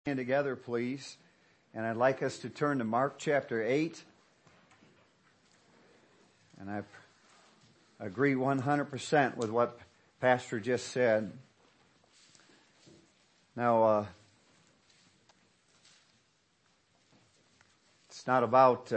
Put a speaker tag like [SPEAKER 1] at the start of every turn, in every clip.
[SPEAKER 1] Stand together, please. And I'd like us to turn to Mark chapter 8. And I agree 100% with what Pastor just said. Now, it's not about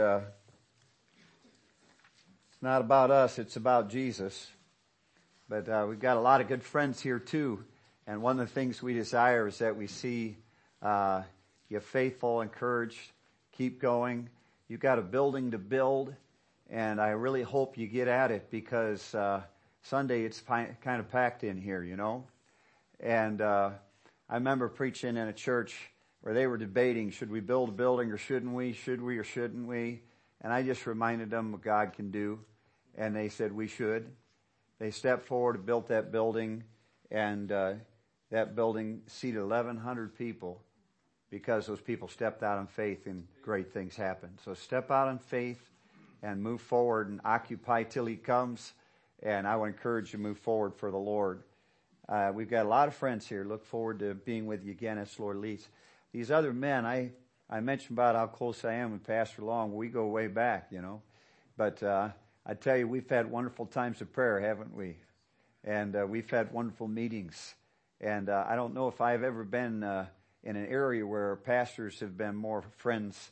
[SPEAKER 1] us, it's about Jesus. But we've got a lot of good friends here too. And one of the things we desire is that we see you're faithful, encouraged, keep going. You've got a building to build, and I really hope you get at it because Sunday it's kind of packed in here, you know. And I remember preaching in a church where they were debating, should we build a building or shouldn't we? Should we or shouldn't we? And I just reminded them what God can do, and they said we should. They stepped forward and built that building, and that building seated 1,100 people. Because those people stepped out in faith and great things happened. So step out in faith and move forward and occupy till He comes. And I would encourage you to move forward for the Lord. We've got a lot of friends here. Look forward to being with you again as the Lord leads. These other men, I mentioned about how close I am with Pastor Long. We go way back, you know. But I tell you, we've had wonderful times of prayer, haven't we? And we've had wonderful meetings. And I don't know if I've ever been in an area where pastors have been more friends,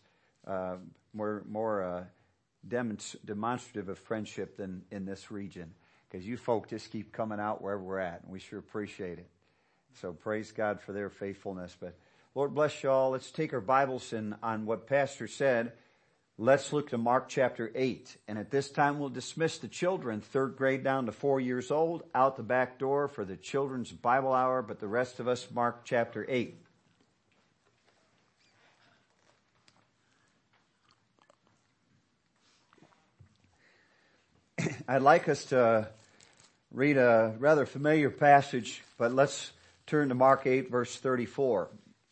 [SPEAKER 1] more demonstrative of friendship than in this region. Because you folk just keep coming out wherever we're at, and we sure appreciate it. So praise God for their faithfulness. But Lord bless you all. Let's take our Bibles and on what Pastor said. Let's look to Mark chapter 8. And at this time we'll dismiss the children, 3rd grade down to 4 years old, out the back door for the children's Bible hour. But the rest of us, Mark chapter 8. I'd like us to read a rather familiar passage, but let's turn to Mark 8, verse 34.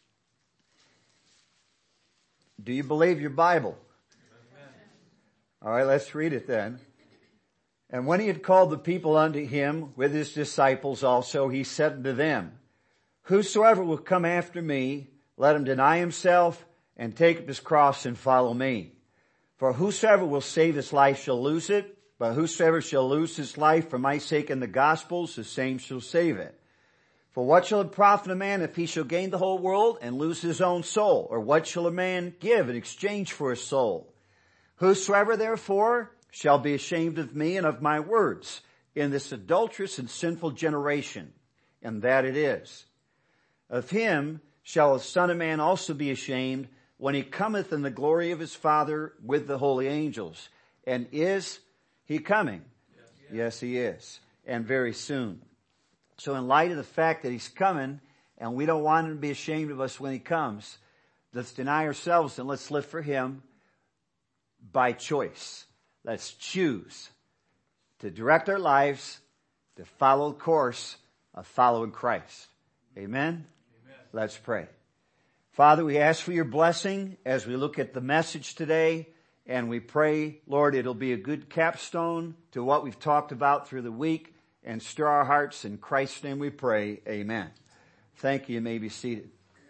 [SPEAKER 1] Do you believe your Bible? Amen. All right, let's read it then. And when He had called the people unto Him with His disciples also, He said unto them, Whosoever will come after me, let him deny himself and take up his cross and follow me. For whosoever will save his life shall lose it, but whosoever shall lose his life for my sake and the gospel's, the same shall save it. For what shall it profit a man if he shall gain the whole world and lose his own soul? Or what shall a man give in exchange for his soul? Whosoever therefore shall be ashamed of me and of my words in this adulterous and sinful generation, and that it is, of him shall the Son of Man also be ashamed when He cometh in the glory of His Father with the holy angels. And is He coming? Yes, He is. And very soon. So in light of the fact that He's coming, and we don't want Him to be ashamed of us when He comes, let's deny ourselves and let's live for Him by choice. Let's choose to direct our lives to follow the course of following Christ. Amen? Let's pray. Father, we ask for Your blessing as we look at the message today. And we pray, Lord, it'll be a good capstone to what we've talked about through the week and stir our hearts. In Christ's name we pray. Amen. Thank you. You may be seated.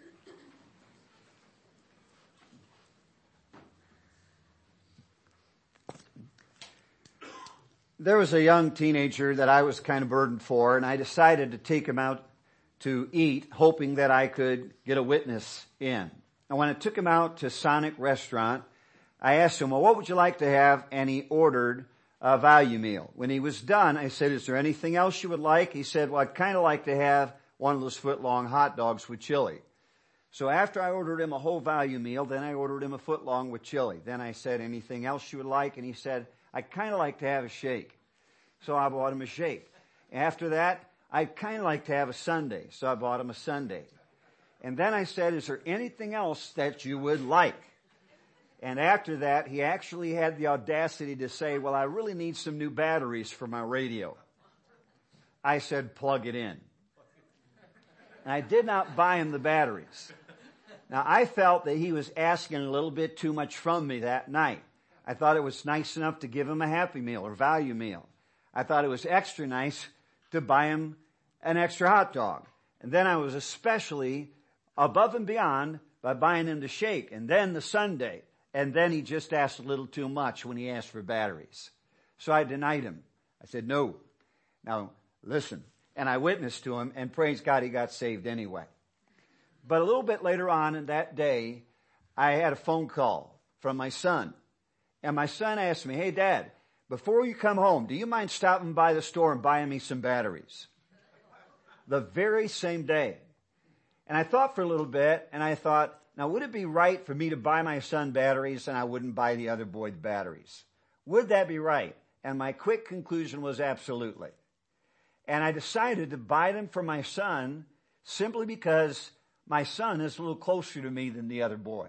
[SPEAKER 1] There was a young teenager that I was kind of burdened for, and I decided to take him out to eat, hoping that I could get a witness in. And when I took him out to Sonic Restaurant, I asked him, well, what would you like to have? And he ordered a value meal. When he was done, I said, is there anything else you would like? He said, well, I'd kind of like to have one of those foot-long hot dogs with chili. So after I ordered him a whole value meal, then I ordered him a foot-long with chili. Then I said, anything else you would like? And he said, I'd kind of like to have a shake. So I bought him a shake. After that, I'd kind of like to have a sundae. So I bought him a sundae. And then I said, is there anything else that you would like? And after that, he actually had the audacity to say, well, I really need some new batteries for my radio. I said, plug it in. And I did not buy him the batteries. Now, I felt that he was asking a little bit too much from me that night. I thought it was nice enough to give him a Happy Meal or value meal. I thought it was extra nice to buy him an extra hot dog. And then I was especially above and beyond by buying him the shake and then the sundae. And then he just asked a little too much when he asked for batteries. So I denied him. I said, no. Now, listen. And I witnessed to him, and praise God, he got saved anyway. But a little bit later on in that day, I had a phone call from my son. And my son asked me, hey, Dad, before you come home, do you mind stopping by the store and buying me some batteries? The very same day. And I thought for a little bit, and I thought, now would it be right for me to buy my son batteries and I wouldn't buy the other boy the batteries? Would that be right? And my quick conclusion was absolutely. And I decided to buy them for my son simply because my son is a little closer to me than the other boy.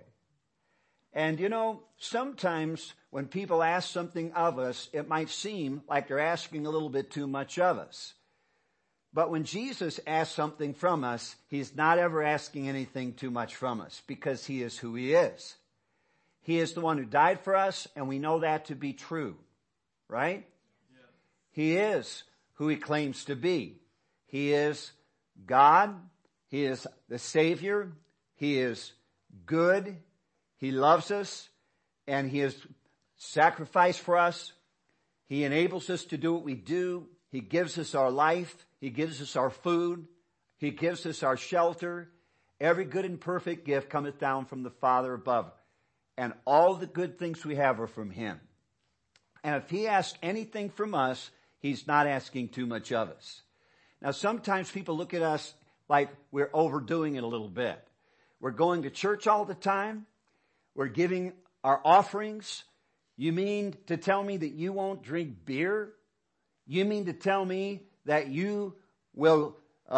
[SPEAKER 1] And you know, sometimes when people ask something of us, it might seem like they're asking a little bit too much of us. But when Jesus asks something from us, he's not ever asking anything too much from us because he is who he is. He is the one who died for us, and we know that to be true, right? Yeah. He is who he claims to be. He is God. He is the Savior. He is good. He loves us, and he has sacrificed for us. He enables us to do what we do. He gives us our life. He gives us our food. He gives us our shelter. Every good and perfect gift cometh down from the Father above. And all the good things we have are from him. And if he asks anything from us, he's not asking too much of us. Now, sometimes people look at us like we're overdoing it a little bit. We're going to church all the time. We're giving our offerings. You mean to tell me that you won't drink beer? You mean to tell me that you will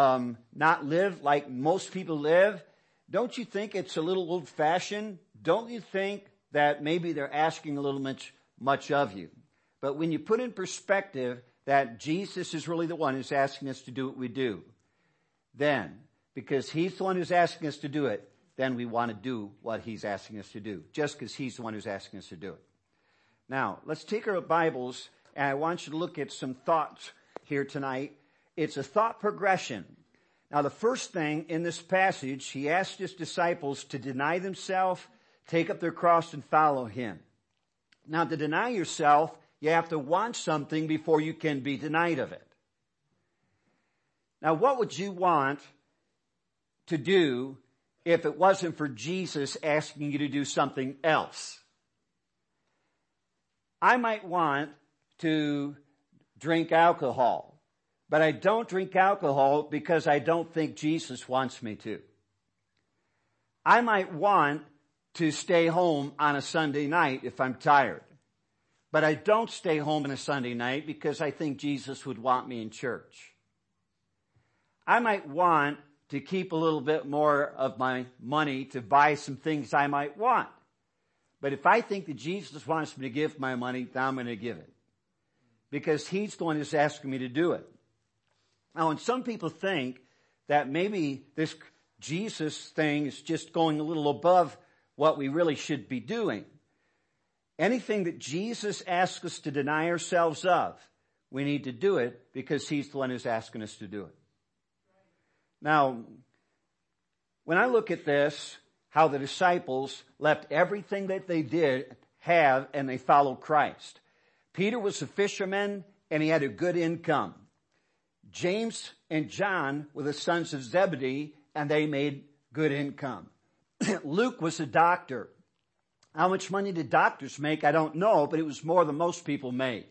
[SPEAKER 1] not live like most people live? Don't you think it's a little old-fashioned? Don't you think that maybe they're asking a little much of you? But when you put in perspective that Jesus is really the one who's asking us to do what we do, then, because he's the one who's asking us to do it, then we want to do what he's asking us to do, just because he's the one who's asking us to do it. Now, let's take our Bibles, and I want you to look at some thoughts here tonight. It's a thought progression. Now, the first thing in this passage, he asked his disciples to deny themselves, take up their cross, and follow him. Now, to deny yourself, you have to want something before you can be denied of it. Now, what would you want to do if it wasn't for Jesus asking you to do something else? I might want to drink alcohol, but I don't drink alcohol because I don't think Jesus wants me to. I might want to stay home on a Sunday night if I'm tired, but I don't stay home on a Sunday night because I think Jesus would want me in church. I might want to keep a little bit more of my money to buy some things I might want. But if I think that Jesus wants me to give my money, then I'm going to give it. Because he's the one who's asking me to do it. Now, and some people think that maybe this Jesus thing is just going a little above what we really should be doing. Anything that Jesus asks us to deny ourselves of, we need to do it because he's the one who's asking us to do it. Now, when I look at this, how the disciples left everything that they did have and they followed Christ. Peter was a fisherman and he had a good income. James and John were the sons of Zebedee and they made good income. Luke was a doctor. How much money did doctors make? I don't know, but it was more than most people made.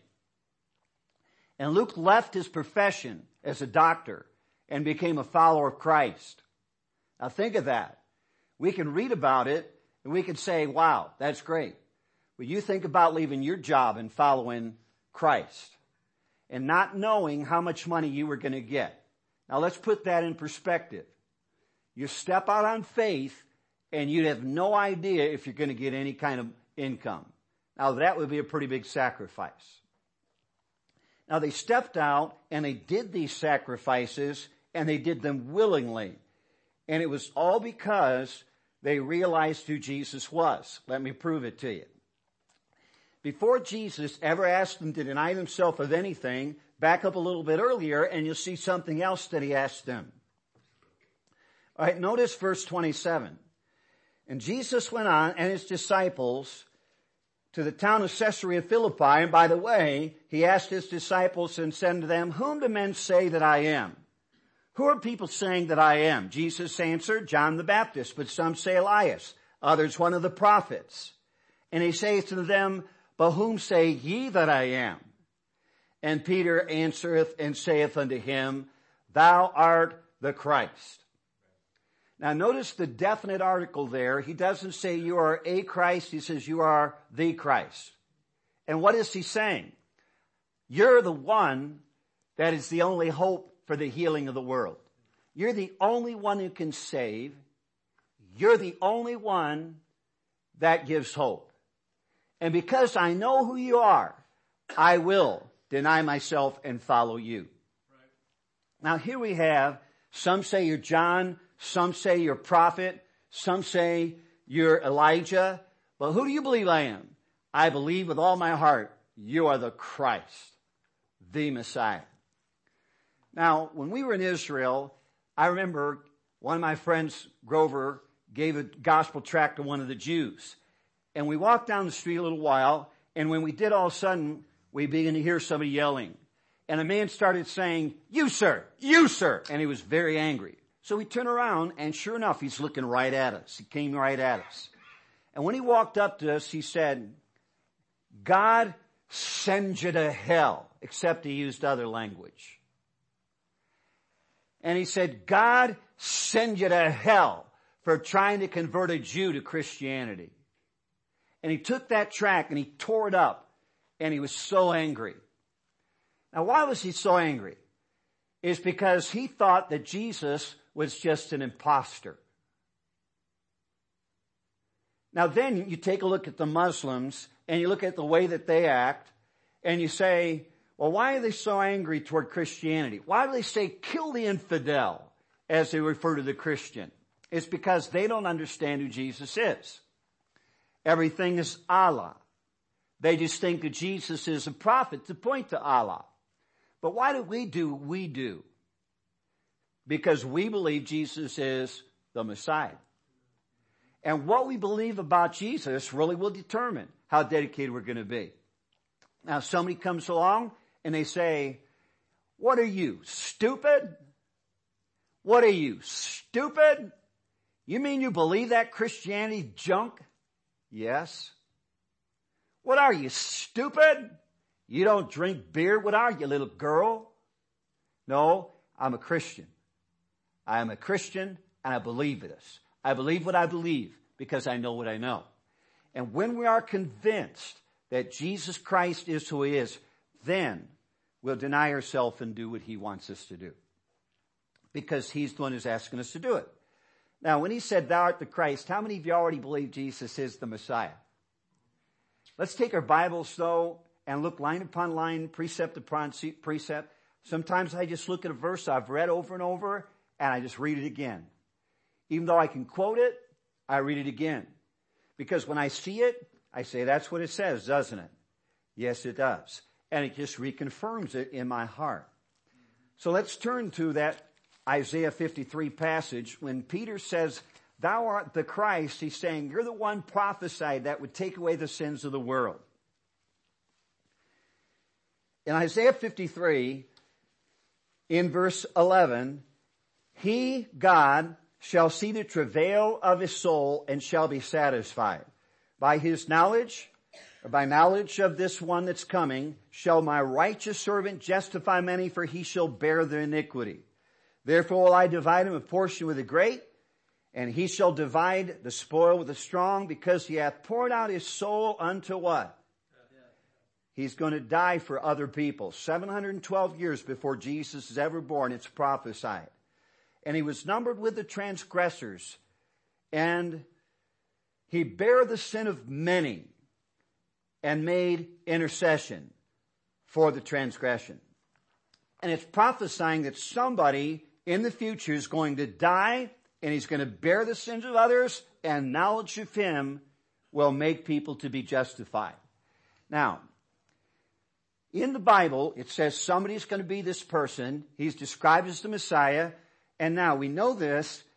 [SPEAKER 1] And Luke left his profession as a doctor and became a follower of Christ. Now think of that. We can read about it and we can say, wow, that's great. But you think about leaving your job and following Christ and not knowing how much money you were going to get. Now let's put that in perspective. You step out on faith and you'd have no idea if you're going to get any kind of income. Now that would be a pretty big sacrifice. Now they stepped out and they did these sacrifices and they did them willingly. And it was all because they realized who Jesus was. Let me prove it to you. Before Jesus ever asked them to deny themselves of anything, back up a little bit earlier and you'll see something else that he asked them. All right, notice verse 27. And Jesus went on and his disciples to the town of Caesarea Philippi. And by the way, he asked his disciples and said to them, whom do men say that I am? Who are people saying that I am? Jesus answered, John the Baptist, but some say Elias, others one of the prophets. And he saith to them, but whom say ye that I am? And Peter answereth and saith unto him, thou art the Christ. Now notice the definite article there. He doesn't say you are a Christ. He says you are the Christ. And what is he saying? You're the one that is the only hope for the healing of the world. You're the only one who can save. You're the only one that gives hope. And because I know who you are, I will deny myself and follow you. Right. Now here we have, some say you're John, some say you're prophet, some say you're Elijah. But who do you believe I am? I believe with all my heart you are the Christ, the Messiah. Now, when we were in Israel, I remember one of my friends, Grover, gave a gospel tract to one of the Jews. And we walked down the street a little while, and when we did, all of a sudden, we began to hear somebody yelling. And a man started saying, you sir, and he was very angry. So we turned around, and sure enough, he's looking right at us. He came right at us. And when he walked up to us, he said, God send you to hell, except he used other language. And he said, God send you to hell for trying to convert a Jew to Christianity. And he took that tract and he tore it up, and he was so angry. Now, why was he so angry? It's because he thought that Jesus was just an imposter. Now then you take a look at the Muslims and you look at the way that they act and you say, well, why are they so angry toward Christianity? Why do they say kill the infidel as they refer to the Christian? It's because they don't understand who Jesus is. Everything is Allah. They just think that Jesus is a prophet to point to Allah. But why do we do what we do? Because we believe Jesus is the Messiah. And what we believe about Jesus really will determine how dedicated we're going to be. Now, somebody comes along and they say, what are you, stupid? What are you, stupid? You mean you believe that Christianity junk? Yes. What are you, stupid? You don't drink beer? What are you, little girl? No, I'm a Christian. I am a Christian and I believe this. I believe what I believe because I know what I know. And when we are convinced that Jesus Christ is who he is, then we'll deny ourselves and do what he wants us to do. Because he's the one who's asking us to do it. Now, when he said, thou art the Christ, how many of you already believe Jesus is the Messiah? Let's take our Bibles, though, and look line upon line, precept upon precept. Sometimes I just look at a verse I've read over and over, and I just read it again. Even though I can quote it, I read it again. Because when I see it, I say, that's what it says, doesn't it? Yes, it does. And it just reconfirms it in my heart. So let's turn to that Isaiah 53 passage. When Peter says, thou art the Christ, he's saying, you're the one prophesied that would take away the sins of the world. In Isaiah 53, in verse 11, he, God, shall see the travail of his soul and shall be satisfied. By his knowledge, or by knowledge of this one that's coming, shall my righteous servant justify many, for he shall bear their iniquity. Therefore will I divide him a portion with the great, and he shall divide the spoil with the strong, because he hath poured out his soul unto what? He's going to die for other people. 712 years before Jesus is ever born, it's prophesied. And he was numbered with the transgressors, and he bare the sin of many and made intercession for the transgression. And it's prophesying that somebody in the future is going to die, and he's going to bear the sins of others, and knowledge of him will make people to be justified. Now, in the Bible, it says somebody's going to be this person. He's described as the Messiah. And now we know this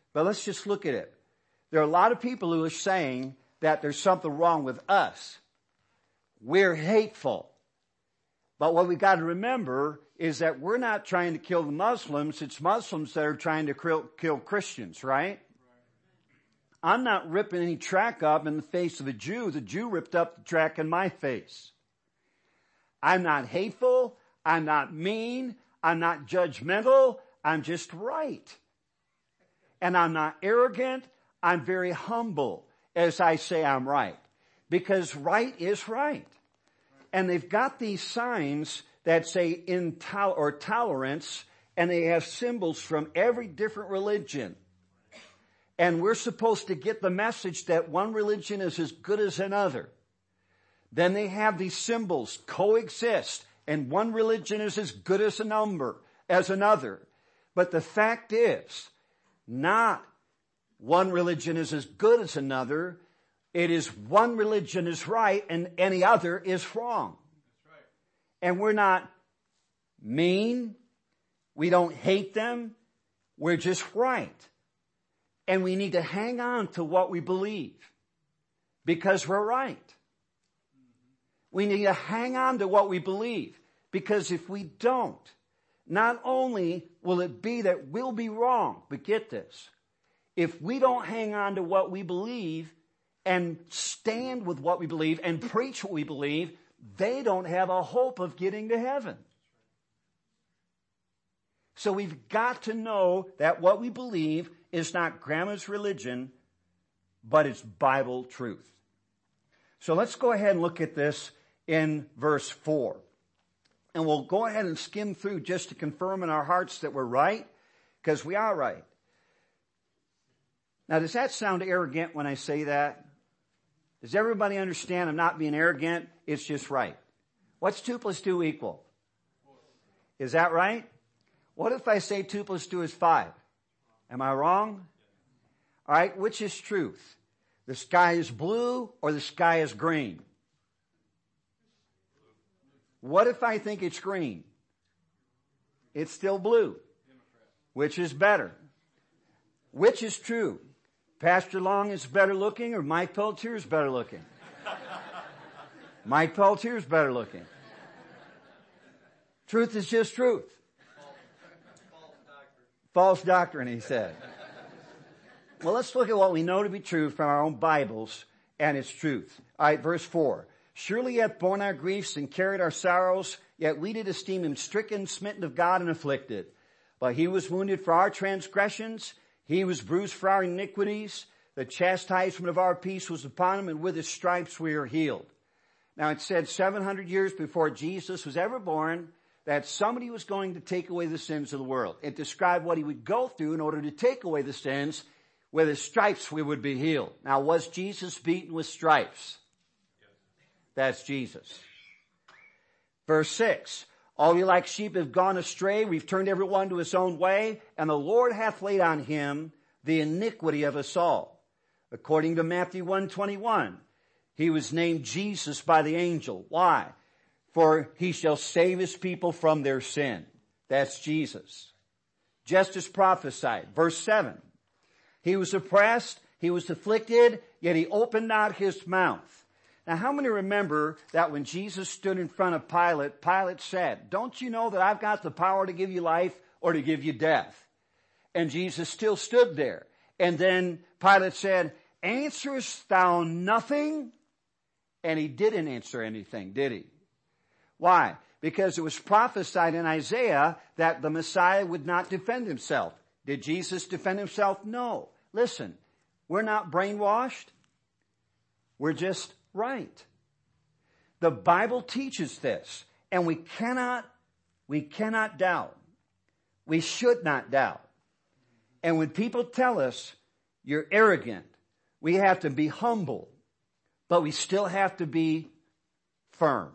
[SPEAKER 1] But let's just look at it. There are a lot of people who are saying that there's something wrong with us. We're hateful. But what we got to remember is that we're not trying to kill the Muslims. It's Muslims that are trying to kill Christians, right? I'm not ripping any track up in the face of a Jew. The Jew ripped up the track in my face. I'm not hateful. I'm not mean. I'm not judgmental. I'm just right. And I'm not arrogant. I'm very humble as I say I'm right. Because right is right. And they've got these signs that say tolerance, and they have symbols from every different religion. And we're supposed to get the message that one religion is as good as another. Then they have these symbols coexist, and one religion is as good as another. But the fact is, not one religion is as good as another. It is one religion is right and any other is wrong. That's right. And we're not mean. We don't hate them. We're just right. And we need to hang on to what we believe because we're right. We need to hang on to what we believe because if we don't, not only will it be that we'll be wrong, but get this, if we don't hang on to what we believe and stand with what we believe and preach what we believe, they don't have a hope of getting to heaven. So we've got to know that what we believe is not grandma's religion, but it's Bible truth. So let's go ahead and look at this in verse 4. And we'll go ahead and skim through just to confirm in our hearts that we're right, because we are right. Now, does that sound arrogant when I say that? Does everybody understand I'm not being arrogant? It's just right. What's 2 plus 2 equal? Is that right? What if I say 2 plus 2 is 5? Am I wrong? All right, which is truth? The sky is blue or the sky is green? What if I think it's green? It's still blue. Which is better? Which is true? Pastor Long is better looking or Mike Pelletier is better looking? Mike Pelletier is better looking. Truth is just truth. False doctrine, he said. Well, let's look at what we know to be true from our own Bibles and its truth. All right, verse 4. Surely he hath borne our griefs and carried our sorrows, yet we did esteem him stricken, smitten of God, and afflicted. But he was wounded for our transgressions, he was bruised for our iniquities. The chastisement of our peace was upon him, and with his stripes we are healed. Now it said 700 years before Jesus was ever born that somebody was going to take away the sins of the world. It described what he would go through in order to take away the sins. With his stripes we would be healed. Now, was Jesus beaten with stripes? That's Jesus. Verse 6. All we like sheep have gone astray. We've turned every one to his own way. And the Lord hath laid on him the iniquity of us all. According to Matthew 1:21, he was named Jesus by the angel. Why? For he shall save his people from their sin. That's Jesus. Just as prophesied. Verse 7. He was oppressed, he was afflicted, yet he opened not his mouth. Now, how many remember that when Jesus stood in front of Pilate, Pilate said, don't you know that I've got the power to give you life or to give you death? And Jesus still stood there. And then Pilate said, answerest thou nothing? And he didn't answer anything, did he? Why? Because it was prophesied in Isaiah that the Messiah would not defend himself. Did Jesus defend himself? No. Listen, we're not brainwashed. We're just right. The Bible teaches this, and we cannot doubt. We should not doubt. And when people tell us you're arrogant, we have to be humble, but we still have to be firm.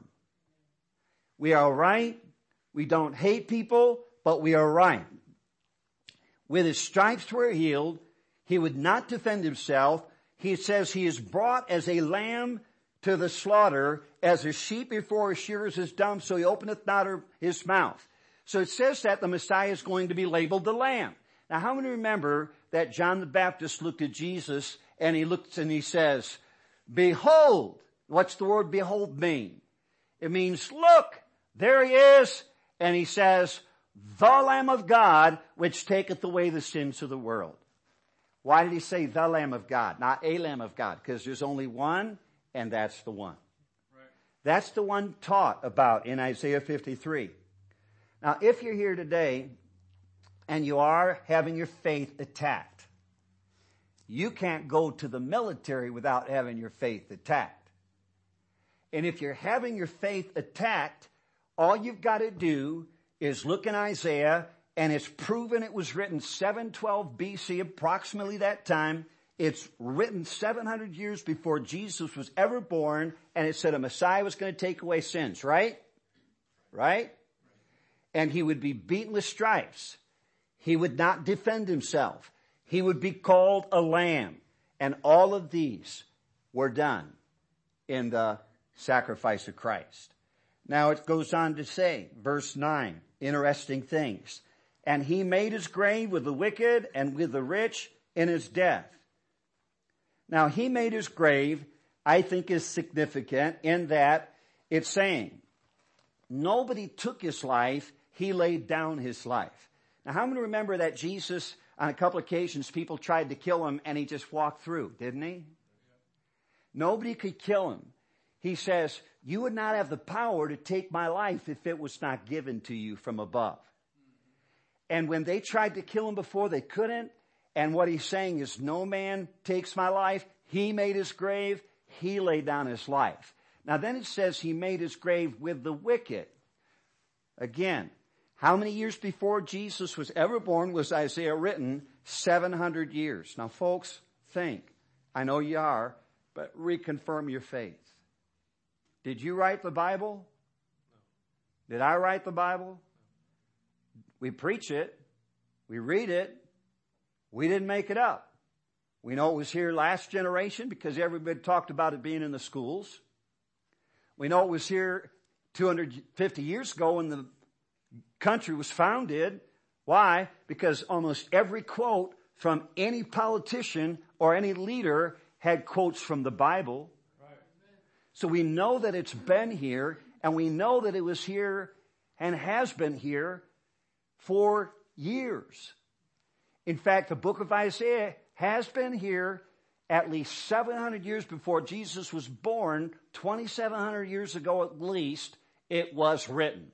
[SPEAKER 1] We are right. We don't hate people, but we are right. With his stripes we're healed. He would not defend himself. He says he is brought as a lamb to the slaughter, as a sheep before his shearers is dumb, so he openeth not his mouth. So it says that the Messiah is going to be labeled the lamb. Now, how many remember that John the Baptist looked at Jesus and he looks and he says, behold. What's the word behold mean? It means, look, there he is. And he says, the Lamb of God, which taketh away the sins of the world. Why did he say the Lamb of God, not a Lamb of God? Because there's only one, and that's the one. Right. That's the one taught about in Isaiah 53. Now, if you're here today and you are having your faith attacked, you can't go to the military without having your faith attacked. And if you're having your faith attacked, all you've got to do is look in Isaiah, and it's proven it was written 712 BC, approximately that time. It's written 700 years before Jesus was ever born, and it said a Messiah was going to take away sins, right? Right? And he would be beaten with stripes. He would not defend himself. He would be called a lamb. And all of these were done in the sacrifice of Christ. Now it goes on to say, verse 9, interesting things. And he made his grave with the wicked and with the rich in his death. Now he made his grave, I think, is significant in that it's saying, nobody took his life, he laid down his life. Now how many remember that Jesus, on a couple occasions, people tried to kill him and he just walked through, didn't he? Nobody could kill him. He says, you would not have the power to take my life if it was not given to you from above. And when they tried to kill him before, they couldn't. And what he's saying is, no man takes my life. He made his grave. He laid down his life. Now then it says he made his grave with the wicked. Again, how many years before Jesus was ever born was Isaiah written? 700 years. Now folks, think. I know you are, but reconfirm your faith. Did you write the Bible? No. Did I write the Bible? No. We preach it. We read it. We didn't make it up. We know it was here last generation because everybody talked about it being in the schools. We know it was here 250 years ago when the country was founded. Why? Because almost every quote from any politician or any leader had quotes from the Bible. So we know that it's been here, and we know that it was here and has been here for years. In fact, the book of Isaiah has been here at least 700 years before Jesus was born. 2,700 years ago at least, it was written.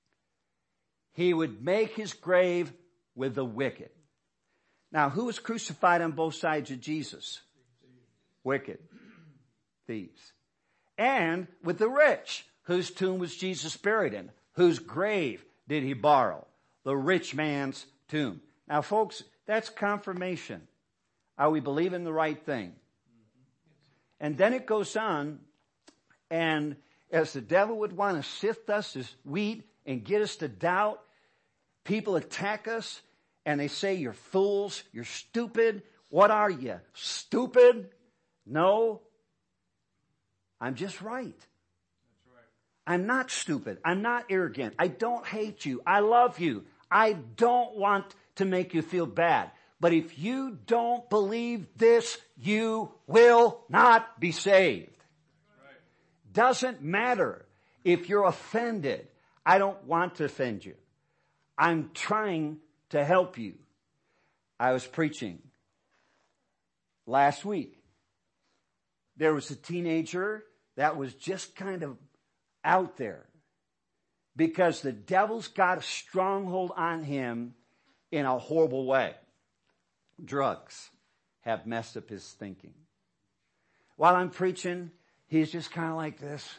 [SPEAKER 1] He would make his grave with the wicked. Now, who was crucified on both sides of Jesus? Wicked. Thieves. And with the rich, whose tomb was Jesus buried in? Whose grave did he borrow? The rich man's tomb. Now folks, that's confirmation. Are we believing the right thing? And then it goes on, and as the devil would want to sift us as wheat and get us to doubt, people attack us and they say, you're fools, you're stupid. What are you? Stupid? No. I'm just right. That's right. I'm not stupid. I'm not arrogant. I don't hate you. I love you. I don't want to make you feel bad. But if you don't believe this, you will not be saved. Right. Doesn't matter if you're offended. I don't want to offend you. I'm trying to help you. I was preaching last week. There was a teenager that was just kind of out there because the devil's got a stronghold on him in a horrible way. Drugs have messed up his thinking. While I'm preaching, he's just kind of like this.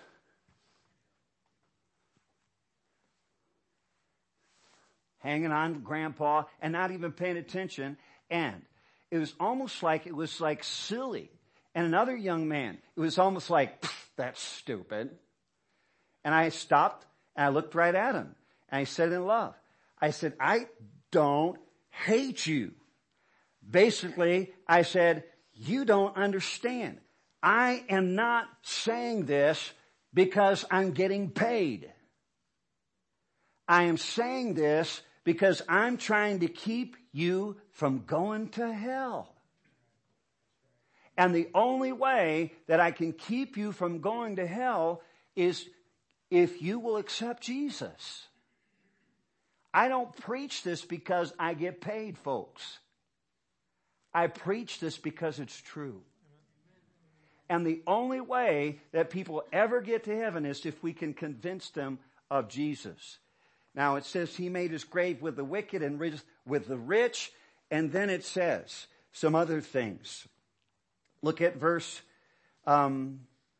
[SPEAKER 1] Hanging on to Grandpa and not even paying attention. And it was almost like silly. And another young man, it was almost like, that's stupid. And I stopped and I looked right at him. And I said in love, I said, I don't hate you. Basically, I said, you don't understand. I am not saying this because I'm getting paid. I am saying this because I'm trying to keep you from going to hell. And the only way that I can keep you from going to hell is if you will accept Jesus. I don't preach this because I get paid, folks. I preach this because it's true. And the only way that people ever get to heaven is if we can convince them of Jesus. Now it says he made his grave with the wicked and with the rich. And then it says some other things. Look at verse 8.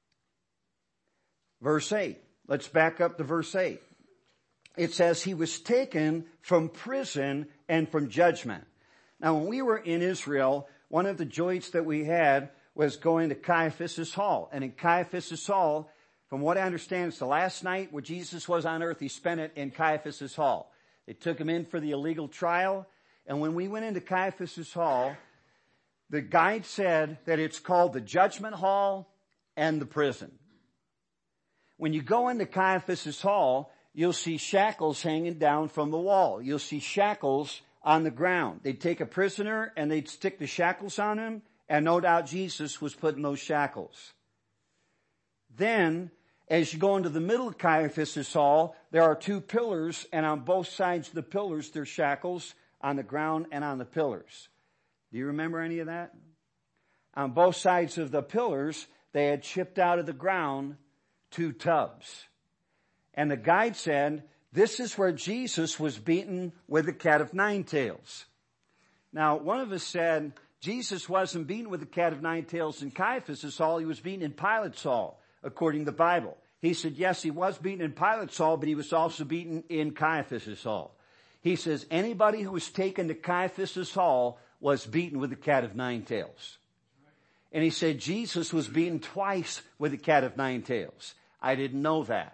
[SPEAKER 1] Let's back up to verse 8. It says he was taken from prison and from judgment. Now when we were in Israel, one of the joys that we had was going to Caiaphas' hall. And in Caiaphas' hall, from what I understand, it's the last night where Jesus was on earth. He spent it in Caiaphas' hall. They took him in for the illegal trial. And when we went into Caiaphas' hall, the guide said that it's called the judgment hall and the prison. When you go into Caiaphas' hall, you'll see shackles hanging down from the wall. You'll see shackles on the ground. They'd take a prisoner and they'd stick the shackles on him, and no doubt Jesus was put in those shackles. Then, as you go into the middle of Caiaphas' hall, there are two pillars, and on both sides of the pillars, there's shackles on the ground and on the pillars. Do you remember any of that? On both sides of the pillars, they had chipped out of the ground two tubs. And the guide said, this is where Jesus was beaten with the cat of nine tails. Now, one of us said, Jesus wasn't beaten with the cat of nine tails in Caiaphas' hall. He was beaten in Pilate's hall, according to the Bible. He said, yes, he was beaten in Pilate's hall, but he was also beaten in Caiaphas' hall. He says, anybody who was taken to Caiaphas' hall was beaten with the cat of nine tails. And he said, Jesus was beaten twice with the cat of nine tails. I didn't know that.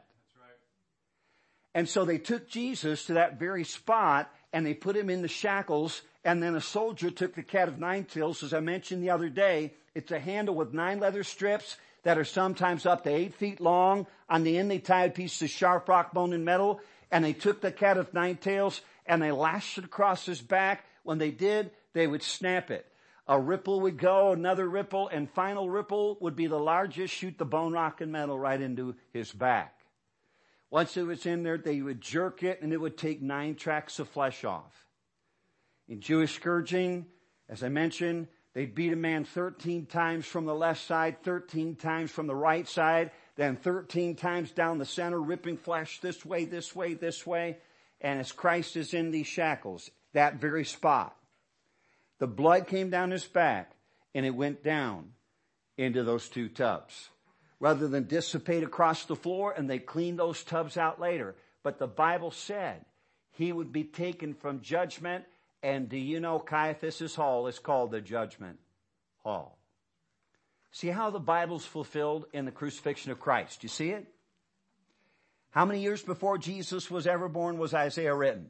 [SPEAKER 1] And so they took Jesus to that very spot and they put him in the shackles, and then a soldier took the cat of nine tails. As I mentioned the other day, it's a handle with 9 leather strips that are sometimes up to 8 feet long. On the end they tied a piece of sharp rock bone and metal, and they took the cat of nine tails and they lashed it across his back. When they did, they would snap it. A ripple would go, another ripple, and final ripple would be the largest, shoot the bone, rock, and metal right into his back. Once it was in there, they would jerk it, and it would take 9 tracts of flesh off. In Jewish scourging, as I mentioned, they'd beat a man 13 times from the left side, 13 times from the right side, then 13 times down the center, ripping flesh this way, this way, this way. And as Christ is in these shackles, that very spot, the blood came down his back, and it went down into those 2 tubs. Rather than dissipate across the floor, and they cleaned those tubs out later. But the Bible said he would be taken from judgment. And do you know Caiaphas' hall is called the judgment hall? See how the Bible's fulfilled in the crucifixion of Christ. You see it? How many years before Jesus was ever born was Isaiah written?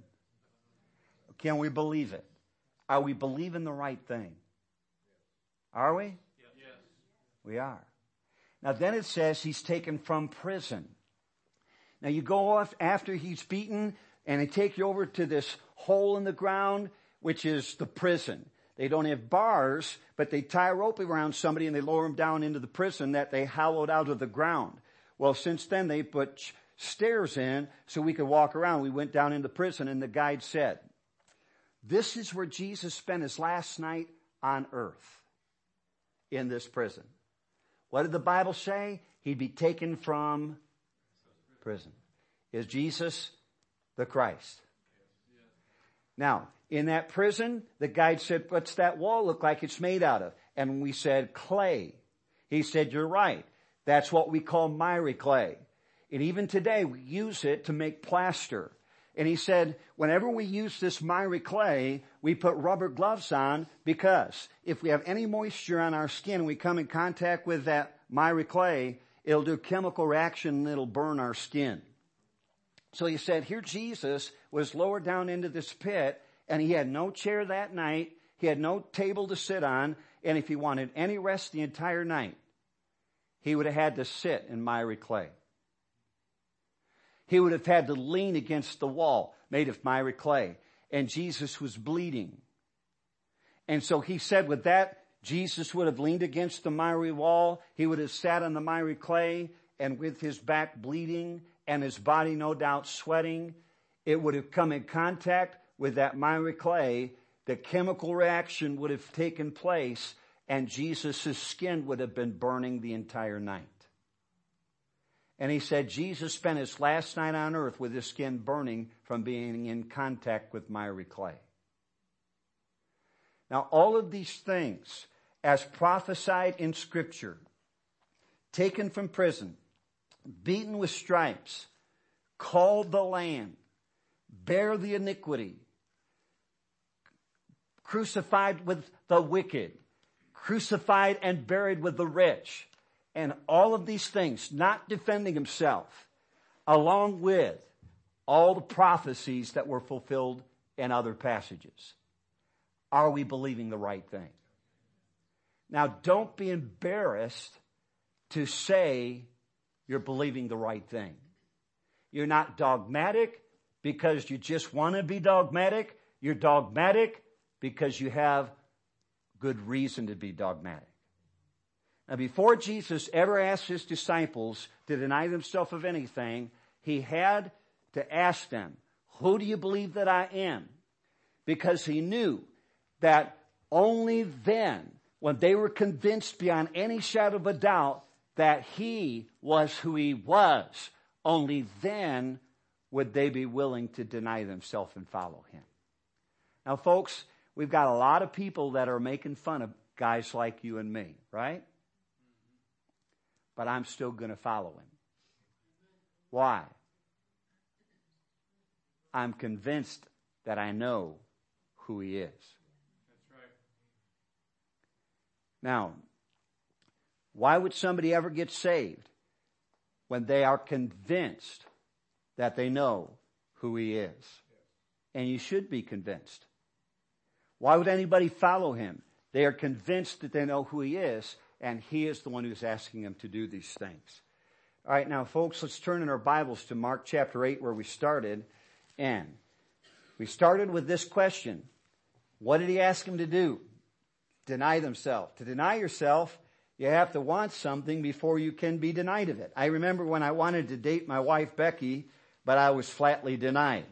[SPEAKER 1] Can we believe it? Are we believing the right thing? Are we? Yes. We are. Now then it says he's taken from prison. Now you go off after he's beaten, and they take you over to this hole in the ground, which is the prison. They don't have bars, but they tie a rope around somebody and they lower him down into the prison that they hollowed out of the ground. Well, since then they put stairs in so we could walk around. We went down into prison, and the guide said, this is where Jesus spent his last night on earth, in this prison. What did the Bible say? He'd be taken from prison. Is Jesus the Christ? Now, in that prison, the guide said, what's that wall look like it's made out of? And we said, clay. He said, you're right. That's what we call miry clay. And even today, we use it to make plaster. And he said, whenever we use this miry clay, we put rubber gloves on, because if we have any moisture on our skin and we come in contact with that miry clay, it'll do a chemical reaction and it'll burn our skin. So he said, here Jesus was lowered down into this pit, and he had no chair that night. He had no table to sit on. And if he wanted any rest the entire night, he would have had to sit in miry clay. He would have had to lean against the wall made of miry clay. and Jesus was bleeding. And so he said with that, Jesus would have leaned against the miry wall. He would have sat on the miry clay, and with his back bleeding and his body no doubt sweating, it would have come in contact with that miry clay. The chemical reaction would have taken place, and Jesus' skin would have been burning the entire night. And he said Jesus spent his last night on earth with his skin burning from being in contact with miry clay. Now, all of these things, as prophesied in Scripture, taken from prison, beaten with stripes, called the Lamb, bear the iniquity, crucified with the wicked, crucified and buried with the rich, and all of these things, not defending himself, along with all the prophecies that were fulfilled in other passages. Are we believing the right thing? Now, don't be embarrassed to say you're believing the right thing. You're not dogmatic because you just want to be dogmatic. You're dogmatic because you have good reason to be dogmatic. Now, before Jesus ever asked his disciples to deny themselves of anything, he had to ask them, who do you believe that I am? Because he knew that only then, when they were convinced beyond any shadow of a doubt that he was who he was, only then would they be willing to deny themselves and follow him. Now, folks, we've got a lot of people that are making fun of guys like you and me, right? But I'm still going to follow him. Why? I'm convinced that I know who he is. Now, why would somebody ever get saved when they are convinced that they know who he is? And you should be convinced. Why would anybody follow him? They are convinced that they know who he is, and he is the one who's asking them to do these things. All right, now, folks, let's turn in our Bibles to Mark chapter 8 where we started. And we started with this question. What did he ask them to do? Deny themselves. To deny yourself, you have to want something before you can be denied of it. I remember when I wanted to date my wife, Becky, but I was flatly denied.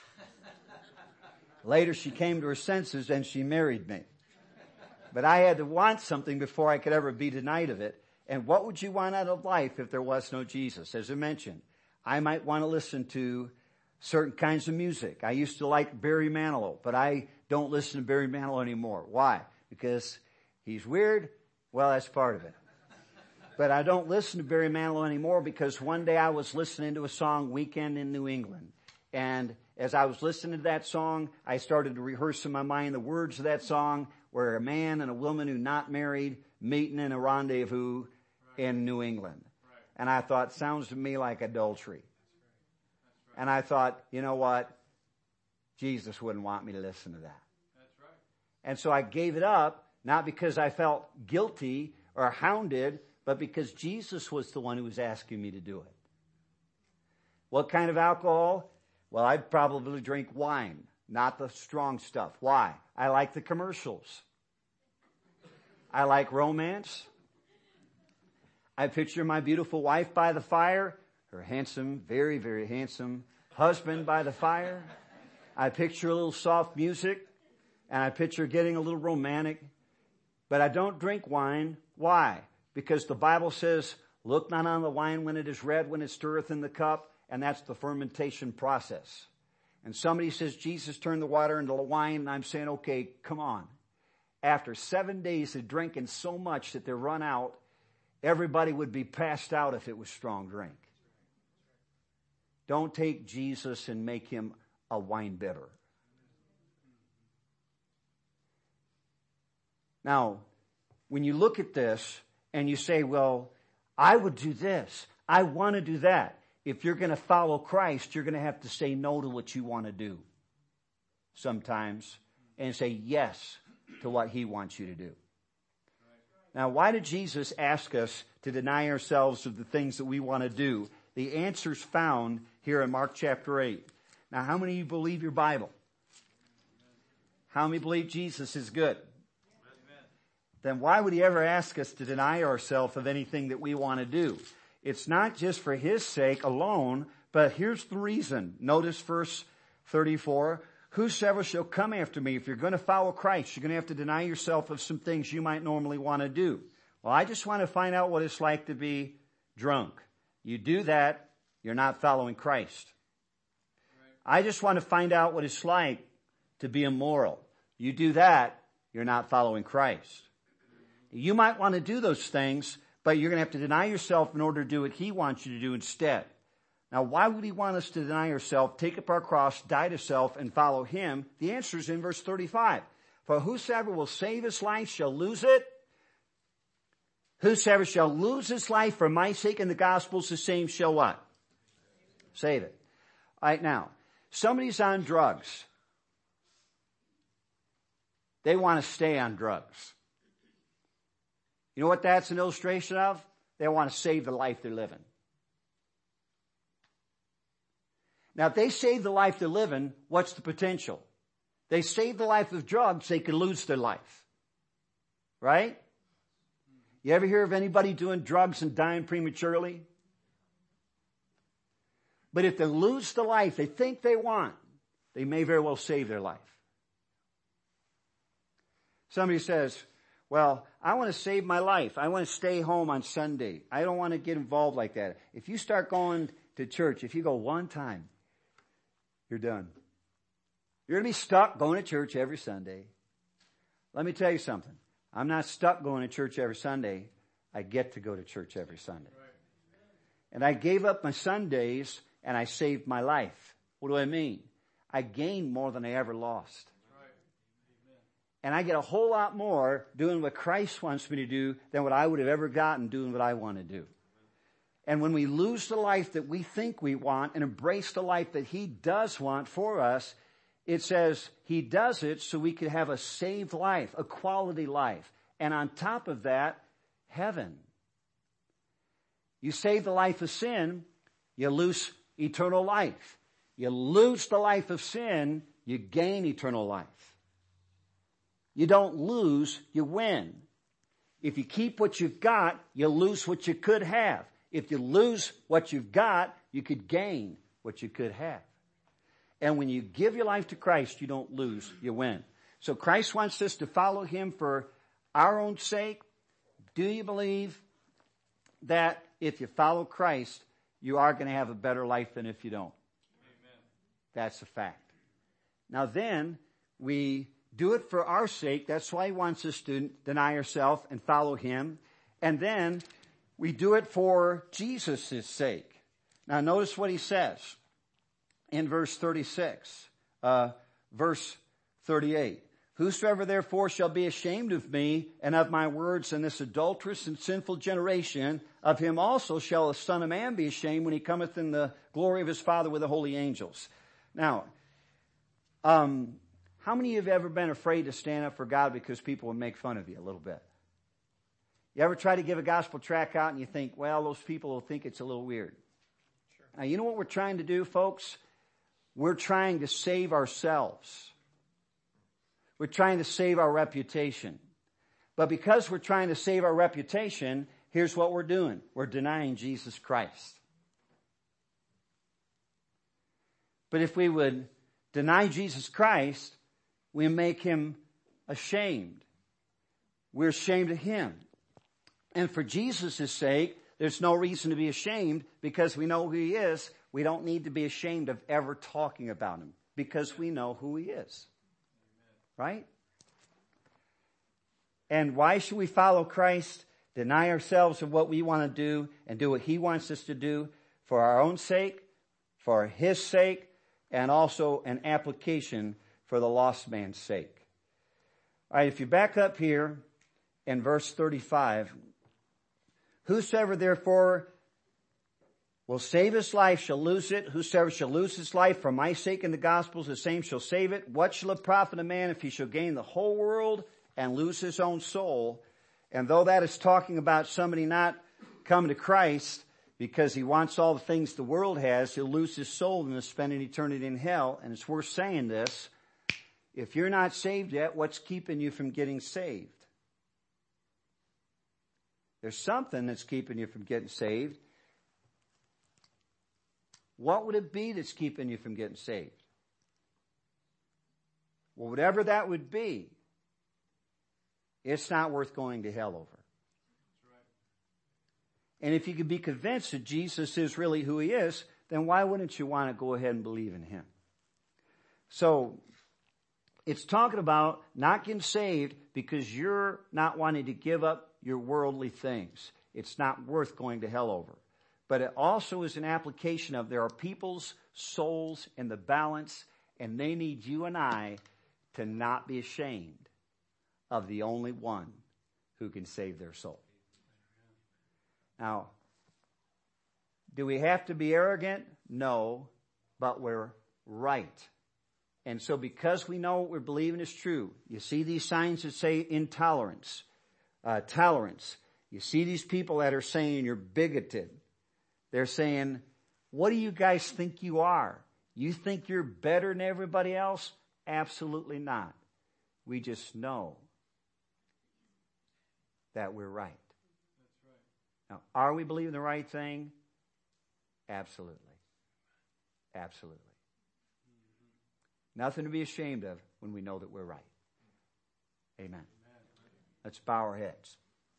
[SPEAKER 1] Later, she came to her senses and she married me. But I had to want something before I could ever be denied of it. And what would you want out of life if there was no Jesus? As I mentioned, I might want to listen to certain kinds of music. I used to like Barry Manilow, but I don't listen to Barry Manilow anymore. Why? Because he's weird? Well, that's part of it. But I don't listen to Barry Manilow anymore because one day I was listening to a song, Weekend in New England. And as I was listening to that song, I started to rehearse in my mind the words of that song, where a man and a woman who not married meeting in a rendezvous in New England. And I thought, sounds to me like adultery. And I thought, you know what? Jesus wouldn't want me to listen to that. And so I gave it up, not because I felt guilty or hounded, but because Jesus was the one who was asking me to do it. What kind of alcohol? Well, I'd probably drink wine, not the strong stuff. Why? I like the commercials. I like romance. I picture my beautiful wife by the fire, her handsome, very, very handsome husband by the fire. I picture a little soft music, and I picture getting a little romantic. But I don't drink wine. Why? Because the Bible says, look not on the wine when it is red, when it stirreth in the cup, and that's the fermentation process. And somebody says, Jesus turned the water into wine, and I'm saying, okay, come on. After 7 days of drinking so much that they run out, everybody would be passed out if it was strong drink. Don't take Jesus and make him a wine bibber. Now, when you look at this and you say, well, I would do this, I want to do that. If you're going to follow Christ, you're going to have to say no to what you want to do sometimes and say yes to what he wants you to do. Now, why did Jesus ask us to deny ourselves of the things that we want to do? The answer's found here in Mark chapter 8. Now, how many of you believe your Bible? How many believe Jesus is good? Amen. Then why would he ever ask us to deny ourselves of anything that we want to do? It's not just for his sake alone, but here's the reason. Notice verse 34. Whosoever shall come after me, if you're going to follow Christ, you're going to have to deny yourself of some things you might normally want to do. Well, I just want to find out what it's like to be drunk. You do that, you're not following Christ. I just want to find out what it's like to be immoral. You do that, you're not following Christ. You might want to do those things, but you're going to have to deny yourself in order to do what he wants you to do instead. Now, why would he want us to deny ourselves, take up our cross, die to self, and follow him? The answer is in verse 35. For whosoever will save his life shall lose it. Whosoever shall lose his life for my sake and the gospel's, the same shall what? Save it. All right, now, somebody's on drugs. They want to stay on drugs. You know what that's an illustration of? They want to save the life they're living. Now, if they save the life they're living, what's the potential? They save the life of drugs, they could lose their life. Right? You ever hear of anybody doing drugs and dying prematurely? But if they lose the life they think they want, they may very well save their life. Somebody says, well, I want to save my life. I want to stay home on Sunday. I don't want to get involved like that. If you start going to church, if you go one time, you're done. You're going to be stuck going to church every Sunday. Let me tell you something. I'm not stuck going to church every Sunday. I get to go to church every Sunday. And I gave up my Sundays and I saved my life. What do I mean? I gained more than I ever lost. And I get a whole lot more doing what Christ wants me to do than what I would have ever gotten doing what I want to do. And when we lose the life that we think we want and embrace the life that he does want for us, it says he does it so we could have a saved life, a quality life. And on top of that, heaven. You save the life of sin, you lose eternal life. You lose the life of sin, you gain eternal life. You don't lose, you win. If you keep what you've got, you lose what you could have. If you lose what you've got, you could gain what you could have. And when you give your life to Christ, you don't lose, you win. So Christ wants us to follow him for our own sake. Do you believe that if you follow Christ, you are going to have a better life than if you don't? Amen. That's a fact. Now then, we do it for our sake. That's why he wants us to deny ourselves and follow him. And then we do it for Jesus' sake. Now notice what he says in verse 36, verse 38. Whosoever therefore shall be ashamed of me and of my words in this adulterous and sinful generation, of him also shall the Son of Man be ashamed when he cometh in the glory of his Father with the holy angels. Now, how many of you have ever been afraid to stand up for God because people would make fun of you a little bit? You ever try to give a gospel tract out and you think, well, those people will think it's a little weird? Sure. Now, you know what we're trying to do, folks? We're trying to save ourselves. We're trying to save our reputation. But because we're trying to save our reputation, here's what we're doing. We're denying Jesus Christ. But if we would deny Jesus Christ, we make him ashamed. We're ashamed of him. And for Jesus' sake, there's no reason to be ashamed because we know who he is. We don't need to be ashamed of ever talking about him because we know who he is. Right? And why should we follow Christ, deny ourselves of what we want to do, and do what he wants us to do for our own sake, for his sake, and also an application for the lost man's sake. All right, if you back up here in verse 35, whosoever therefore will save his life shall lose it. Whosoever shall lose his life for my sake in the gospels, the same shall save it. What shall it profit a man if he shall gain the whole world and lose his own soul? And though that is talking about somebody not coming to Christ because he wants all the things the world has, he'll lose his soul and spend an eternity in hell. And it's worth saying this. If you're not saved yet, what's keeping you from getting saved? There's something that's keeping you from getting saved. What would it be that's keeping you from getting saved? Well, whatever that would be, it's not worth going to hell over. And if you could be convinced that Jesus is really who he is, then why wouldn't you want to go ahead and believe in him? So, it's talking about not getting saved because you're not wanting to give up your worldly things. It's not worth going to hell over. But it also is an application of there are people's souls in the balance, and they need you and I to not be ashamed of the only one who can save their soul. Now, do we have to be arrogant? No, but we're right. And so because we know what we're believing is true, you see these signs that say intolerance, tolerance. You see these people that are saying you're bigoted. They're saying, what do you guys think you are? You think you're better than everybody else? Absolutely not. We just know that we're right.
[SPEAKER 2] That's right.
[SPEAKER 1] Now, are we believing the right thing? Absolutely. Absolutely. Nothing to be ashamed of when we know that we're right. Amen. Let's bow our heads.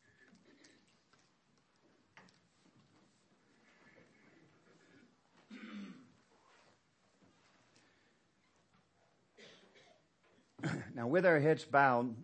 [SPEAKER 1] Now, with our heads bowed,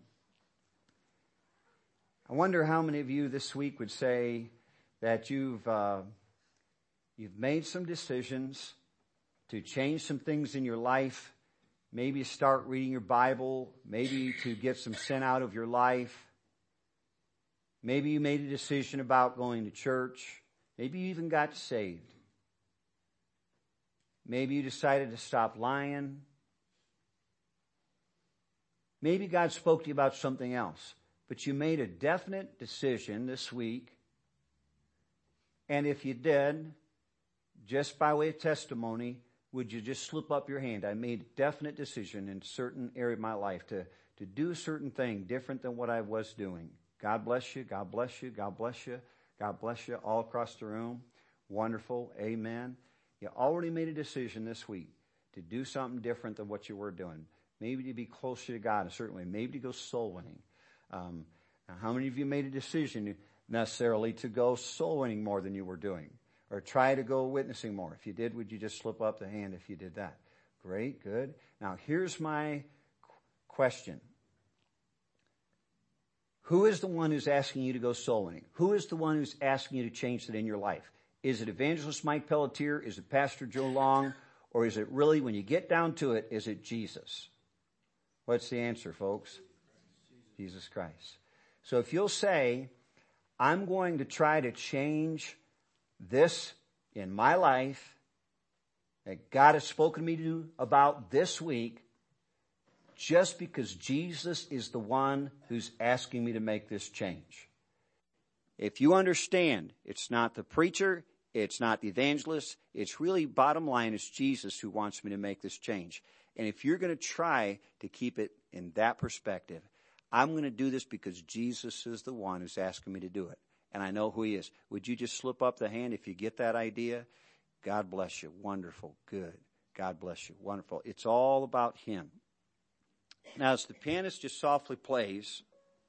[SPEAKER 1] I wonder how many of you this week would say that you've made some decisions to change some things in your life, maybe start reading your Bible, maybe to get some sin out of your life. Maybe you made a decision about going to church. Maybe you even got saved. Maybe you decided to stop lying. Maybe God spoke to you about something else, but you made a definite decision this week. And if you did, just by way of testimony, would you just slip up your hand? I made a definite decision in a certain area of my life to do a certain thing different than what I was doing. God bless you. God bless you. God bless you. God bless you all across the room. Wonderful. Amen. You already made a decision this week to do something different than what you were doing. Maybe to be closer to God in a certain way. Maybe to go soul winning. How many of you made a decision necessarily to go soul winning more than you were doing? Or try to go witnessing more? If you did, would you just slip up the hand if you did that? Great, good. Now here's my question. Who is the one who's asking you to go soul winning? Who is the one who's asking you to change that in your life? Is it Evangelist Mike Pelletier? Is it Pastor Joe Long? Or is it really, when you get down to it, is it Jesus? What's the answer, folks? Jesus Christ. So if you'll say, I'm going to try to change this in my life that God has spoken to me about this week, just because Jesus is the one who's asking me to make this change. If you understand, it's not the preacher, it's not the evangelist, it's really, bottom line, it's Jesus who wants me to make this change. And if you're going to try to keep it in that perspective, I'm going to do this because Jesus is the one who's asking me to do it. And I know who he is. Would you just slip up the hand if you get that idea? God bless you. Wonderful. Good. God bless you. Wonderful. It's all about him. Now, as the pianist just softly plays,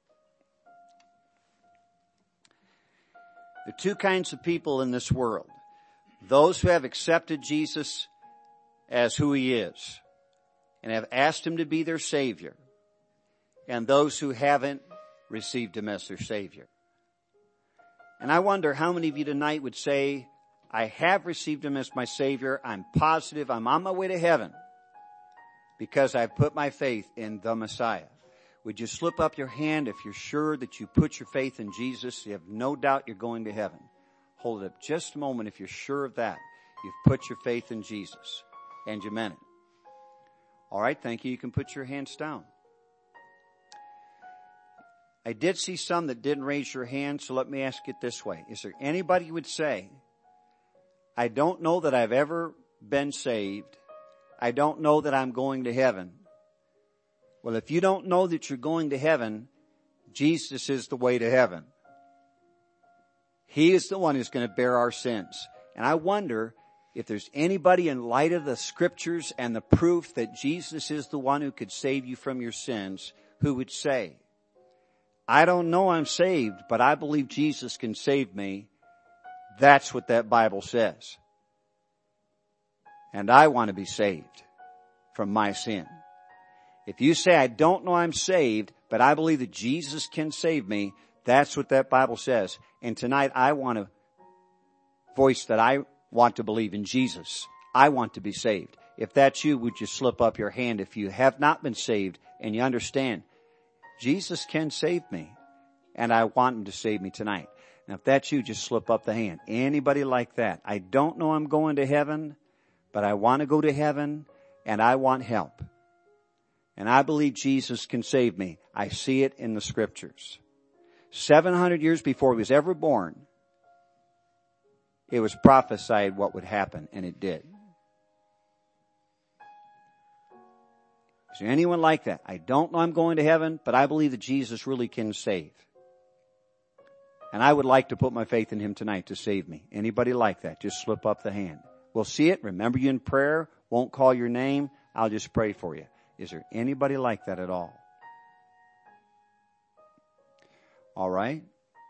[SPEAKER 1] there are two kinds of people in this world. Those who have accepted Jesus as who he is and have asked him to be their Savior, and those who haven't received him as their Savior. And I wonder how many of you tonight would say, I have received him as my Savior. I'm positive I'm on my way to heaven because I've put my faith in the Messiah. Would you slip up your hand if you're sure that you put your faith in Jesus? You have no doubt you're going to heaven. Hold it up just a moment if you're sure of that. You've put your faith in Jesus and you meant it. All right, thank you. You can put your hands down. I did see some that didn't raise your hand, so let me ask it this way. Is there anybody who would say, I don't know that I've ever been saved. I don't know that I'm going to heaven. Well, if you don't know that you're going to heaven, Jesus is the way to heaven. He is the one who's going to bear our sins. And I wonder if there's anybody in light of the scriptures and the proof that Jesus is the one who could save you from your sins, who would say, I don't know I'm saved, but I believe Jesus can save me. That's what that Bible says. And I want to be saved from my sin. If you say, I don't know I'm saved, but I believe that Jesus can save me, that's what that Bible says. And tonight I want to voice that I want to believe in Jesus. I want to be saved. If that's you, would you slip up your hand if you have not been saved and you understand Jesus can save me and I want him to save me tonight. Now if that's you, just slip up the hand. Anybody like that? I don't know I'm going to heaven, but I want to go to heaven and I want help. And I believe Jesus can save me. I see it in the scriptures. 700 years before he was ever born, it was prophesied what would happen, and it did. Is there anyone like that? I don't know I'm going to heaven, but I believe that Jesus really can save. And I would like to put my faith in him tonight to save me. Anybody like that? Just slip up the hand. We'll see it. Remember you in prayer. Won't call your name. I'll just pray for you. Is there anybody like that at all? All right.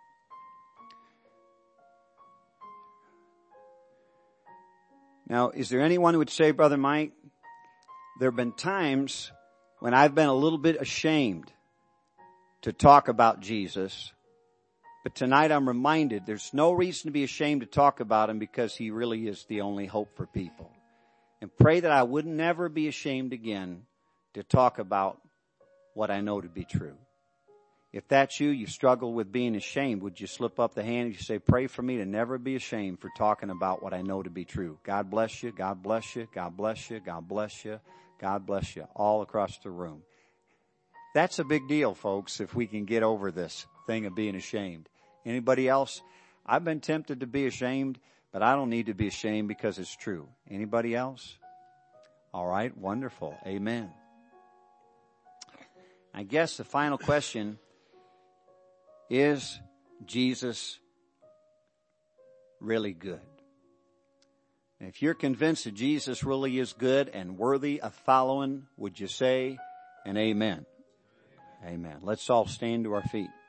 [SPEAKER 1] Now, is there anyone who would say, Brother Mike, there have been times when I've been a little bit ashamed to talk about Jesus, but tonight I'm reminded there's no reason to be ashamed to talk about him because he really is the only hope for people. And pray that I would never be ashamed again to talk about what I know to be true. If that's you, you struggle with being ashamed, would you slip up the hand and you say, pray for me to never be ashamed for talking about what I know to be true. God bless you, God bless you, God bless you, God bless you, God bless you, all across the room. That's a big deal, folks, if we can get over this thing of being ashamed. Anybody else? I've been tempted to be ashamed, but I don't need to be ashamed because it's true. Anybody else? All right, wonderful. Amen. I guess the final question is Jesus really good? And if you're convinced that Jesus really is good and worthy of following, would you say an amen? Amen. Let's all stand to our feet.